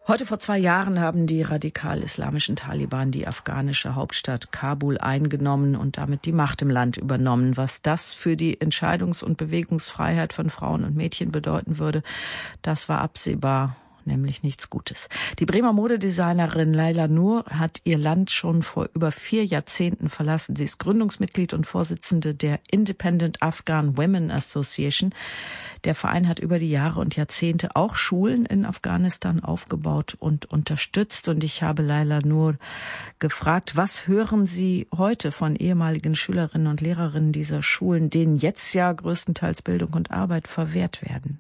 Heute vor 2 Jahren haben die radikal-islamischen Taliban die afghanische Hauptstadt Kabul eingenommen und damit die Macht im Land übernommen. Was das für die Entscheidungs- und Bewegungsfreiheit von Frauen und Mädchen bedeuten würde, das war absehbar. Nämlich nichts Gutes. Die Bremer Modedesignerin Laila Noor hat ihr Land schon vor über 4 Jahrzehnten verlassen. Sie ist Gründungsmitglied und Vorsitzende der Independent Afghan Women Association. Der Verein hat über die Jahre und Jahrzehnte auch Schulen in Afghanistan aufgebaut und unterstützt. Und ich habe Laila Noor gefragt, was hören Sie heute von ehemaligen Schülerinnen und Lehrerinnen dieser Schulen, denen jetzt ja größtenteils Bildung und Arbeit verwehrt werden?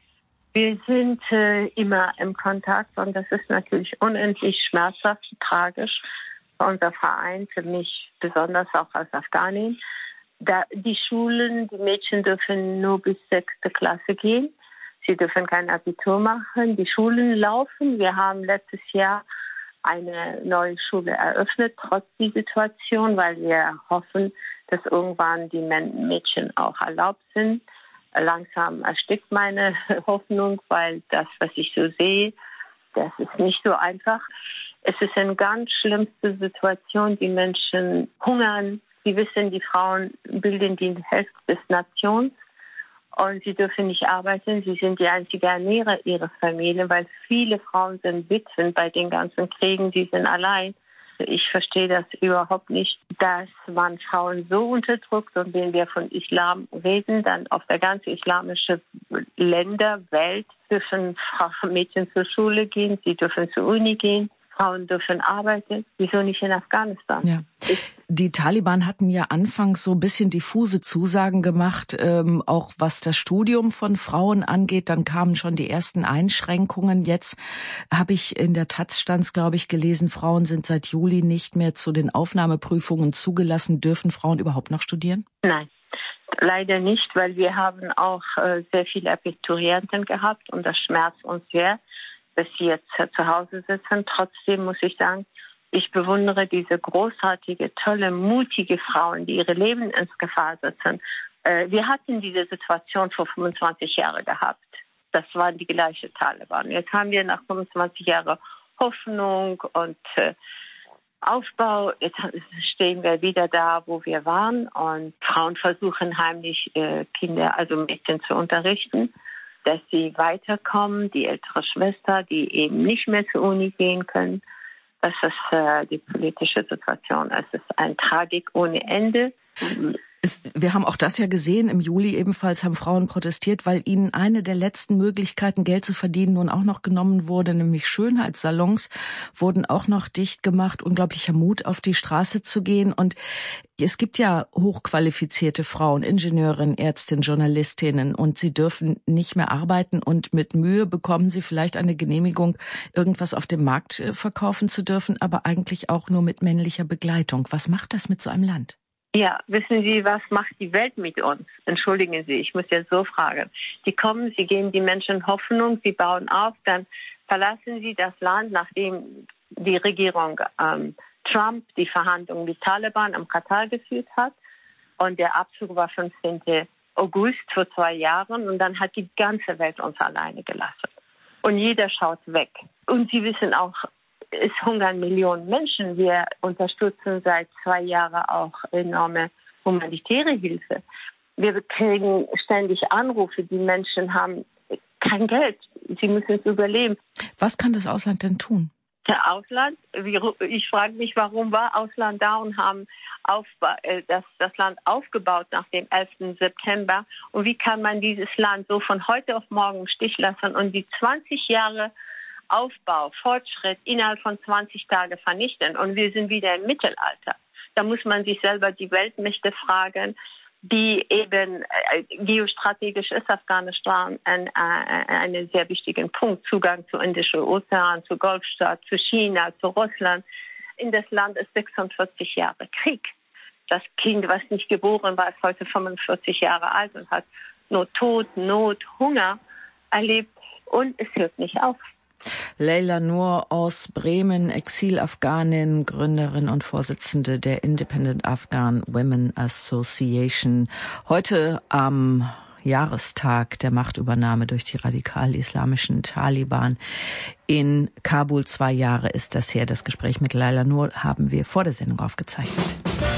Wir sind immer im Kontakt und das ist natürlich unendlich schmerzhaft, tragisch für unser Verein, für mich besonders auch als Afghanin. Die Schulen, die Mädchen dürfen nur bis 6. Klasse gehen. Sie dürfen kein Abitur machen. Die Schulen laufen. Wir haben letztes Jahr eine neue Schule eröffnet, trotz der Situation, weil wir hoffen, dass irgendwann die Mädchen auch erlaubt sind. Langsam erstickt meine Hoffnung, weil das, was ich so sehe, das ist nicht so einfach. Es ist eine ganz schlimmste Situation. Die Menschen hungern. Sie wissen, die Frauen bilden die Hälfte des Nations und sie dürfen nicht arbeiten. Sie sind die einzige Ernährer ihrer Familie, weil viele Frauen sind Witwen bei den ganzen Kriegen. Sie sind allein. Ich verstehe das überhaupt nicht, dass man Frauen so unterdrückt. Und wenn wir von Islam reden, dann auf der ganzen islamischen Länder, Welt dürfen Mädchen zur Schule gehen, sie dürfen zur Uni gehen, Frauen dürfen arbeiten. Wieso nicht in Afghanistan? Ja. Die Taliban hatten ja anfangs so ein bisschen diffuse Zusagen gemacht, auch was das Studium von Frauen angeht. Dann kamen schon die ersten Einschränkungen. Jetzt habe ich in der Taz, stand's, glaube ich, gelesen, Frauen sind seit Juli nicht mehr zu den Aufnahmeprüfungen zugelassen. Dürfen Frauen überhaupt noch studieren? Nein, leider nicht, weil wir haben auch sehr viele Abiturienten gehabt und das schmerzt uns sehr, dass sie jetzt zu Hause sitzen. Trotzdem muss ich sagen, ich bewundere diese großartige, tolle, mutige Frauen, die ihre Leben ins Gefahr setzen. Wir hatten diese Situation vor 25 Jahren gehabt. Das waren die gleichen Taliban. Jetzt haben wir nach 25 Jahren Hoffnung und Aufbau. Jetzt stehen wir wieder da, wo wir waren. Und Frauen versuchen heimlich Kinder, also Mädchen zu unterrichten, dass sie weiterkommen. Die ältere Schwester, die eben nicht mehr zur Uni gehen können. Das ist die politische Situation. Es ist eine Tragik ohne Ende. Wir haben auch das ja gesehen. Im Juli ebenfalls haben Frauen protestiert, weil ihnen eine der letzten Möglichkeiten, Geld zu verdienen, nun auch noch genommen wurde, nämlich Schönheitssalons wurden auch noch dicht gemacht. Unglaublicher Mut, auf die Straße zu gehen. Und es gibt ja hochqualifizierte Frauen, Ingenieurinnen, Ärztinnen, Journalistinnen, und sie dürfen nicht mehr arbeiten. Und mit Mühe bekommen sie vielleicht eine Genehmigung, irgendwas auf dem Markt verkaufen zu dürfen, aber eigentlich auch nur mit männlicher Begleitung. Was macht das mit so einem Land? Ja, wissen Sie, was macht die Welt mit uns? Entschuldigen Sie, ich muss jetzt so fragen. Die kommen, sie geben die Menschen Hoffnung, sie bauen auf, dann verlassen sie das Land, nachdem die Regierung Trump die Verhandlungen mit Taliban am Katar geführt hat. Und der Abzug war 15. August vor 2 Jahren. Und dann hat die ganze Welt uns alleine gelassen. Und jeder schaut weg. Und Sie wissen auch, es hungern Millionen Menschen. Wir unterstützen seit 2 Jahren auch enorme humanitäre Hilfe. Wir kriegen ständig Anrufe. Die Menschen haben kein Geld. Sie müssen es überleben. Was kann das Ausland denn tun? Der Ausland, ich frage mich, warum war Ausland da und haben das Land aufgebaut nach dem 11. September. Und wie kann man dieses Land so von heute auf morgen im Stich lassen und die 20 Jahre Aufbau, Fortschritt innerhalb von 20 Tagen vernichten? Und wir sind wieder im Mittelalter. Da muss man sich selber die Weltmächte fragen, die eben geostrategisch ist Afghanistan ein sehr wichtiger Punkt. Zugang zu Indischen Ozean, zu Golfstaat, zu China, zu Russland. In das Land ist 46 Jahre Krieg. Das Kind, was nicht geboren war, ist heute 45 Jahre alt und hat nur Tod, Not, Hunger erlebt. Und es hört nicht auf. Laila Noor aus Bremen, Exil-Afghanin, Gründerin und Vorsitzende der Independent Afghan Women Association. Heute am Jahrestag der Machtübernahme durch die radikal-islamischen Taliban in Kabul. 2 Jahre ist das her. Das Gespräch mit Laila Nur haben wir vor der Sendung aufgezeichnet.